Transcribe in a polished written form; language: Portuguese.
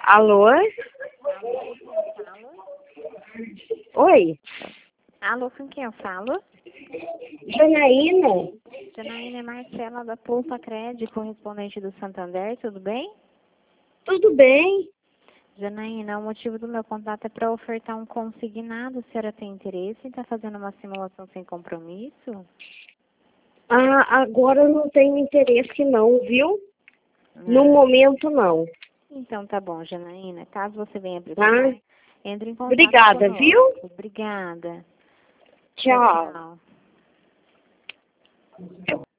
Alô? Oi? Alô, com quem eu falo? Janaína? Janaína é Marcela da Poupa Crédito, correspondente do Santander, tudo bem? Tudo bem? Janaína, o motivo do meu contato é para ofertar um consignado. A senhora tem interesse em estar fazendo uma simulação sem compromisso? Ah, agora eu não tenho interesse não, viu? No Ah, momento não. então tá bom, Janaína. Caso você venha Tá? precisar, entre em contato Obrigada, viu? conosco. Obrigada. Tchau, Tchau. tchau.